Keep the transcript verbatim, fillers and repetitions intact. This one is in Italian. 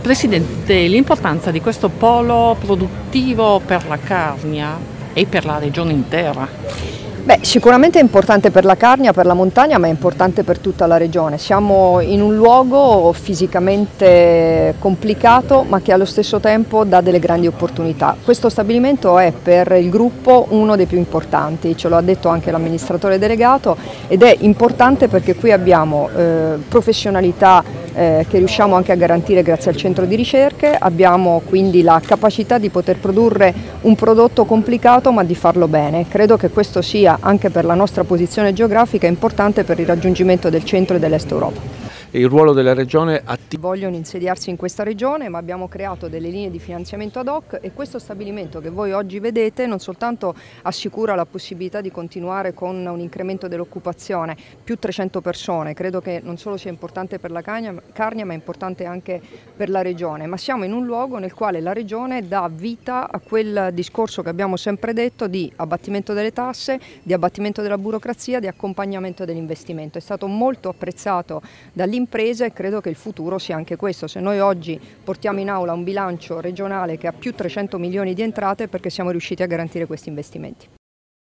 Presidente, l'importanza di questo polo produttivo per la Carnia e per la regione intera. Beh, sicuramente è importante per la Carnia, per la montagna, ma è importante per tutta la regione. Siamo in un luogo fisicamente complicato, ma che allo stesso tempo dà delle grandi opportunità. Questo stabilimento è per il gruppo uno dei più importanti, ce lo ha detto anche l'amministratore delegato, ed è importante perché qui abbiamo eh, professionalità eh, che riusciamo anche a garantire grazie al centro di ricerche, abbiamo quindi la capacità di poter produrre un prodotto complicato ma di farlo bene. Credo che questo sia anche per la nostra posizione geografica importante per il raggiungimento del centro e dell'est Europa. Il ruolo della regione attiva. Vogliono insediarsi in questa regione, ma abbiamo creato delle linee di finanziamento ad hoc e questo stabilimento che voi oggi vedete non soltanto assicura la possibilità di continuare con un incremento dell'occupazione, più trecento persone, credo che non solo sia importante per la Carnia, ma è importante anche per la regione, ma siamo in un luogo nel quale la regione dà vita a quel discorso che abbiamo sempre detto di abbattimento delle tasse, di abbattimento della burocrazia, di accompagnamento dell'investimento. È stato molto apprezzato dall'impresa e credo che il futuro sia anche questo. Se noi oggi portiamo in aula un bilancio regionale che ha più trecento milioni di entrate è perché siamo riusciti a garantire questi investimenti.